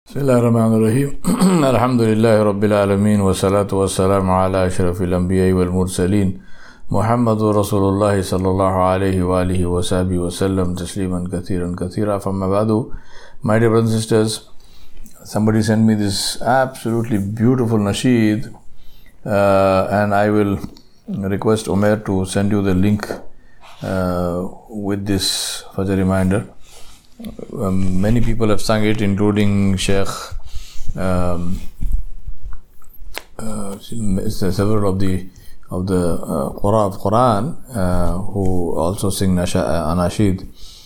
Bismillahirrahmanirrahim. Alhamdulillahi Rabbil Alameen wa salatu wa salamu ala ashrafil anbiya'i wal mursaleen Muhammadur Rasulullah sallallahu alayhi wa alihi wa sahbihi wa sallam tasliman kathiran kathira. Famma ba'du. My dear brothers and sisters, somebody sent me this absolutely beautiful nasheed, and I will request Umair to send you the link with this for the reminder. Many people have sung it, including Sheikh, several of the Quran, who also sing anashid.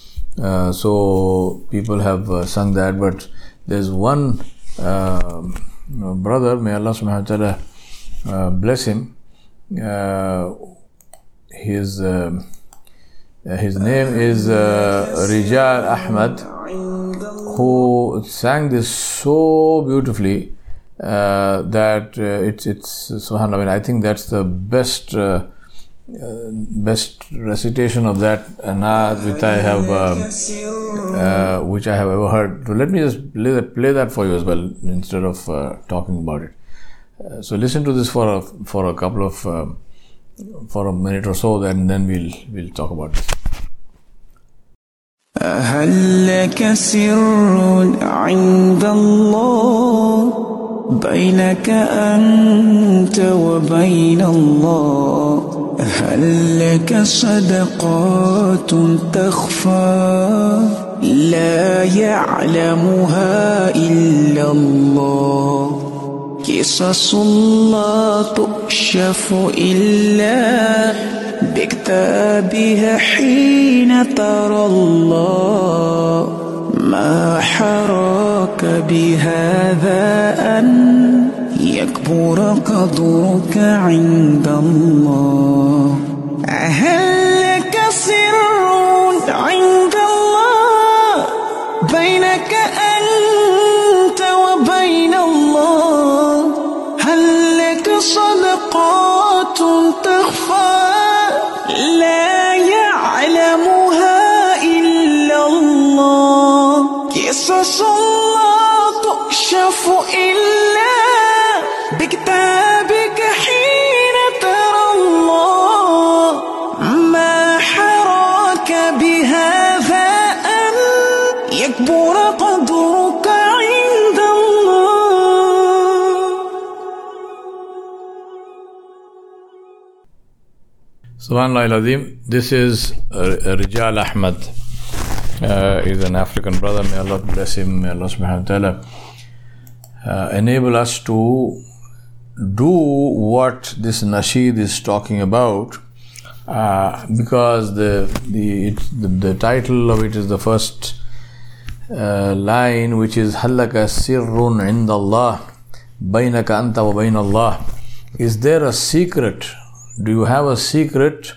So people have sung that, but there's one brother, may Allah subhanahu wa ta'ala bless him. His name is Rijal Ahmad, who sang this so beautifully that it's subhanAllah. I mean, I think that's the best recitation of that naat which I have ever heard. So let me just play that for you as well instead of talking about it. So listen to this for a couple of for a minute or so, then we'll talk about it. هل لك سر عند الله بينك أنت وبين الله هل لك صدقات تخفى لا يعلمها إلا الله قصص لا تكشف إلا بكتابها حين ترى الله ما حراك بهذا أن يكبر قدرك عند الله هل لك سر عند الله بينك أنت وبين الله هل لك صدقات تخفى لا يعلمها إلا الله قصص لا تكشف إلا بكتابك حين ترى الله ما حراك بهذا أن يكبر قدرك عند الله. Subhanallah al-Azim. This is Rijal Ahmad. He's an African brother. May Allah bless him. May Allah subhanahu wa ta'ala enable us to do what this nasheed is talking about, because the title of it is the first line, which is Hallaka sirrun indallah bainaka anta wa bain Allah. Is there a secret? Do you have a secret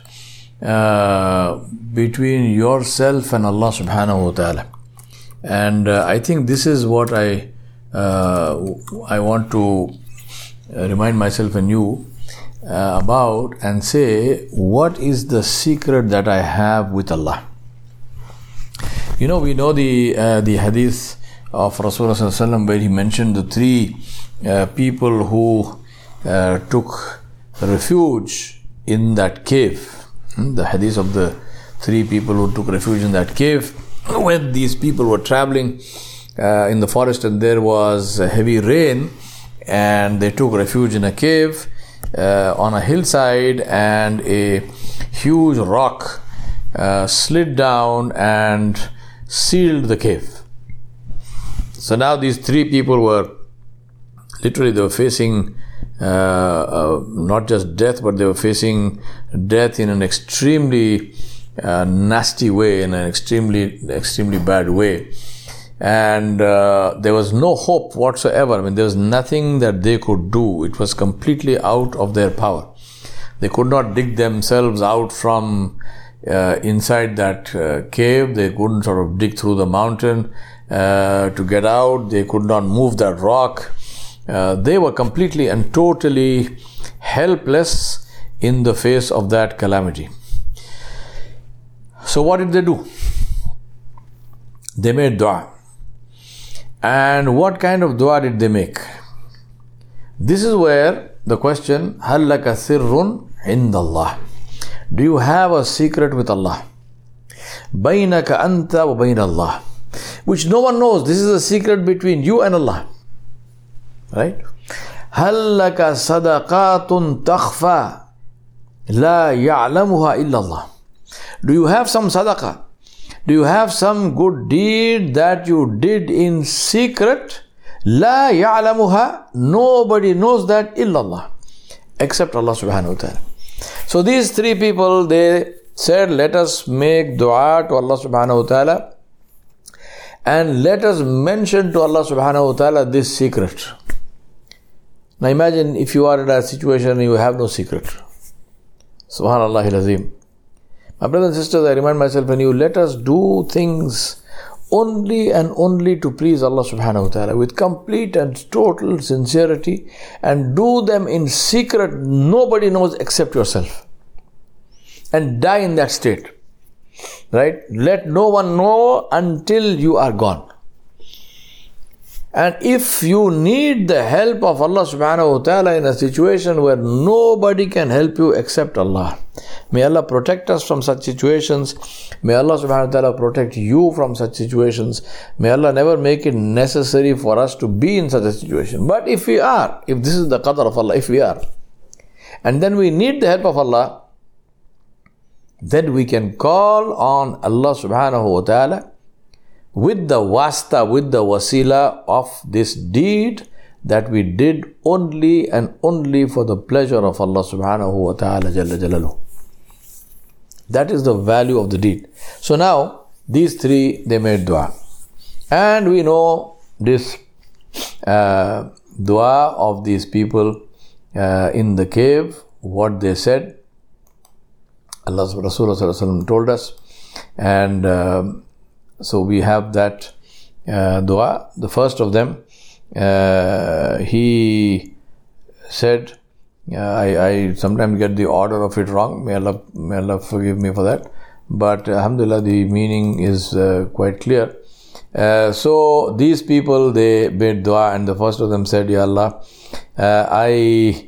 between yourself and Allah subhanahu wa ta'ala? And I think this is what I want to remind myself and you about, and say, what is the secret that I have with Allah? You know, we know the hadith of Rasulullah sallallahu alaihi wasallam, where he mentioned the three people who took refuge in that cave. The hadith of the three people who took refuge in that cave, when these people were traveling in the forest and there was heavy rain, and they took refuge in a cave on a hillside, and a huge rock slid down and sealed the cave. So now these three people were facing not just death, but they were facing death in an extremely nasty way, in an extremely bad way. And there was no hope whatsoever. I mean, there was nothing that they could do. It was completely out of their power. They could not dig themselves out from inside that cave. They couldn't sort of dig through the mountain to get out. They could not move that rock. They were completely and totally helpless in the face of that calamity. So what did they do? They made dua. And what kind of dua did they make? This is where the question, هَلْ لَكَ سِرٌّ عِنْدَ اللَّهِ? Do you have a secret with Allah? بَيْنَكَ أَنْتَ وَبَيْنَ اللَّهِ, which no one knows. This is a secret between you and Allah. Right? هَلْ لَكَ صَدَقَاتٌ تَخْفَى لَا يَعْلَمُهَا إِلَّا اللَّهِ. Do you have some sadaqah? Do you have some good deed that you did in secret? La ya'lamuha. Nobody knows that illallah, except Allah subhanahu wa ta'ala. So these three people, they said, let us make dua to Allah subhanahu wa ta'ala and let us mention to Allah subhanahu wa ta'ala this secret. Now imagine if you are in a situation you have no secret. Subhanallah al-Azim. My brothers and sisters, I remind myself and you, let us do things only and only to please Allah subhanahu wa ta'ala with complete and total sincerity, and do them in secret. Nobody knows except yourself. And die in that state. Right? Let no one know until you are gone. And if you need the help of Allah subhanahu wa ta'ala in a situation where nobody can help you except Allah, may Allah protect us from such situations. May Allah subhanahu wa ta'ala protect you from such situations. May Allah never make it necessary for us to be in such a situation. But if we are, if this is the qadr of Allah, if we are, and then we need the help of Allah, then we can call on Allah subhanahu wa ta'ala with the wasta, with the wasila of this deed that we did only and only for the pleasure of Allah subhanahu wa ta'ala jalla jalaluhu. That is the value of the deed. So now, these three, they made dua. And we know this dua of these people in the cave, what they said. Allah's Rasulullah told us. And so we have that dua. The first of them, he said, I sometimes get the order of it wrong. May Allah forgive me for that. But alhamdulillah, the meaning is quite clear. So these people, they made dua, and the first of them said, Ya Allah, I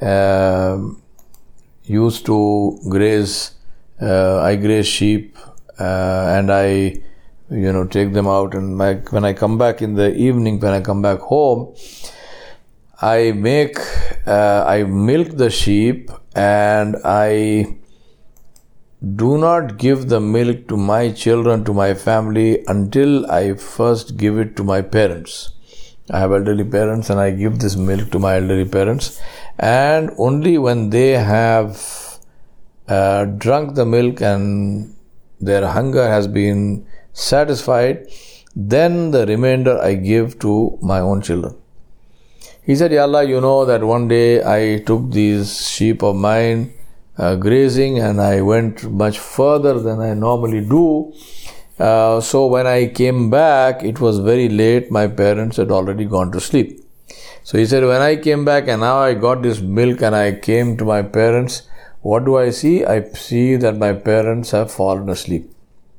used to graze, I graze sheep, and I take them out, and when I come back in the evening, when I come back home, I milk the sheep, and I do not give the milk to my children, to my family, until I first give it to my parents. I have elderly parents, and I give this milk to my elderly parents, and only when they have drunk the milk and their hunger has been satisfied, then the remainder I give to my own children. He said, Ya Allah, you know that one day I took these sheep of mine grazing, and I went much further than I normally do. So when I came back, it was very late. My parents had already gone to sleep. So he said, when I came back and now I got this milk and I came to my parents, what do I see? I see that my parents have fallen asleep.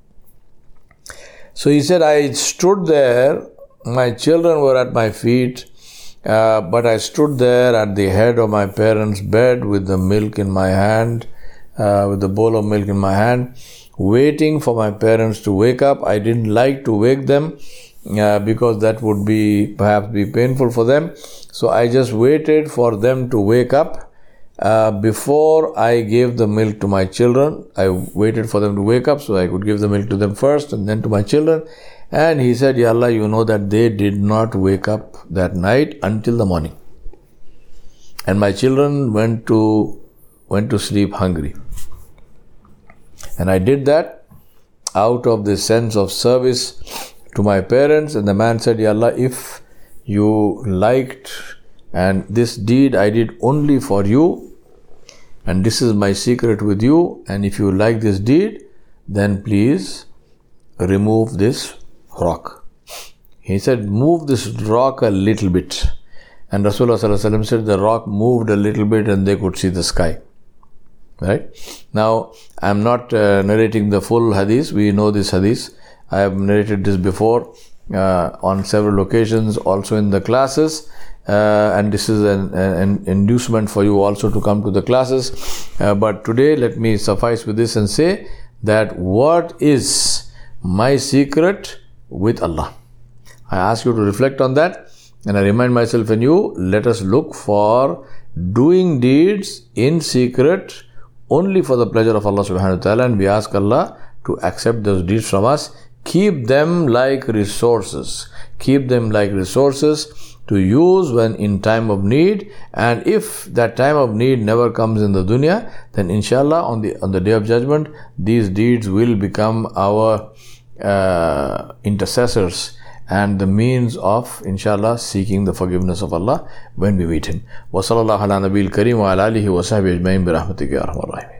So he said, I stood there, my children were at my feet, but I stood there at the head of my parents' bed with the milk in my hand, with the bowl of milk in my hand, waiting for my parents to wake up. I didn't like to wake them because that would perhaps be painful for them. So I just waited for them to wake up. Before I gave the milk to my children, I waited for them to wake up so I could give the milk to them first and then to my children. And he said, Ya Allah, you know that they did not wake up that night until the morning. And my children went to sleep hungry. And I did that out of the sense of service to my parents. And the man said, Ya Allah, if you liked, and this deed I did only for you, and this is my secret with you, and if you like this deed, then please remove this rock. He said, move this rock a little bit. And Rasulullah said the rock moved a little bit and they could see the sky. Right? Now, I am not narrating the full hadith. We know this hadith. I have narrated this before. on several occasions, also in the classes. And this is an inducement for you also to come to the classes. But today, let me suffice with this and say that what is my secret with Allah? I ask you to reflect on that, and I remind myself and you, let us look for doing deeds in secret only for the pleasure of Allah subhanahu wa ta'ala, and we ask Allah to accept those deeds from us. Keep them like resources. Keep them like resources to use when in time of need, and if that time of need never comes in the dunya, then inshallah on the day of judgment, these deeds will become our intercessors and the means of inshallah seeking the forgiveness of Allah when we meet Him. Wa sallallahu ala nabiyil kareem wa ala alihi wa sahbihi ajma'in bi rahmatika ya arhamar rahimin.